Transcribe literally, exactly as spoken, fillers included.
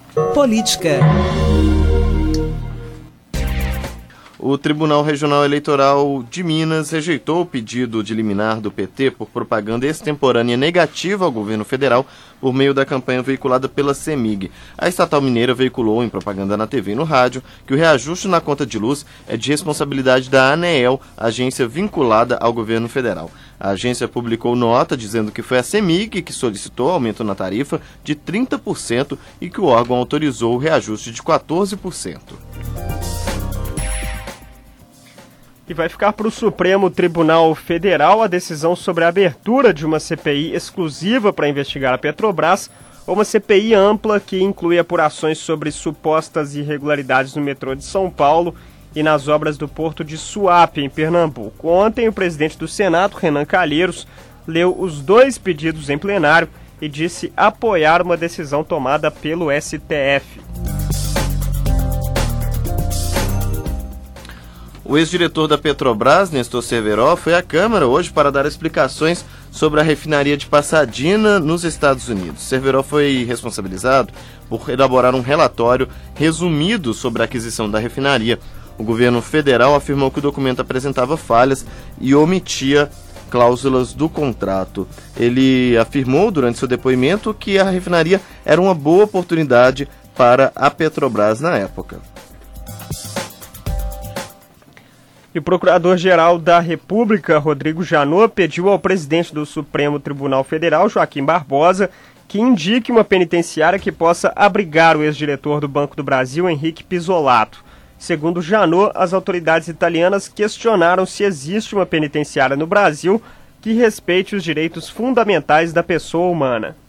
Política. O Tribunal Regional Eleitoral de Minas rejeitou o pedido de liminar do P T por propaganda extemporânea negativa ao governo federal por meio da campanha veiculada pela CEMIG. A estatal mineira veiculou em propaganda na T V e no rádio que o reajuste na conta de luz é de responsabilidade da ANEEL, agência vinculada ao governo federal. A agência publicou nota dizendo que foi a CEMIG que solicitou aumento na tarifa de trinta por cento e que o órgão autorizou o reajuste de quatorze por cento. E vai ficar para o Supremo Tribunal Federal a decisão sobre a abertura de uma C P I exclusiva para investigar a Petrobras ou uma C P I ampla que inclui apurações sobre supostas irregularidades no metrô de São Paulo e nas obras do Porto de Suape, em Pernambuco. Ontem, o presidente do Senado, Renan Calheiros, leu os dois pedidos em plenário e disse apoiar uma decisão tomada pelo S T F. O ex-diretor da Petrobras, Nestor Cerveró, foi à Câmara hoje para dar explicações sobre a refinaria de Pasadena, nos Estados Unidos. Cerveró foi responsabilizado por elaborar um relatório resumido sobre a aquisição da refinaria. O governo federal afirmou que o documento apresentava falhas e omitia cláusulas do contrato. Ele afirmou durante seu depoimento que a refinaria era uma boa oportunidade para a Petrobras na época. E o Procurador-Geral da República, Rodrigo Janot, pediu ao presidente do Supremo Tribunal Federal, Joaquim Barbosa, que indique uma penitenciária que possa abrigar o ex-diretor do Banco do Brasil, Henrique Pisolato. Segundo Janot, as autoridades italianas questionaram se existe uma penitenciária no Brasil que respeite os direitos fundamentais da pessoa humana.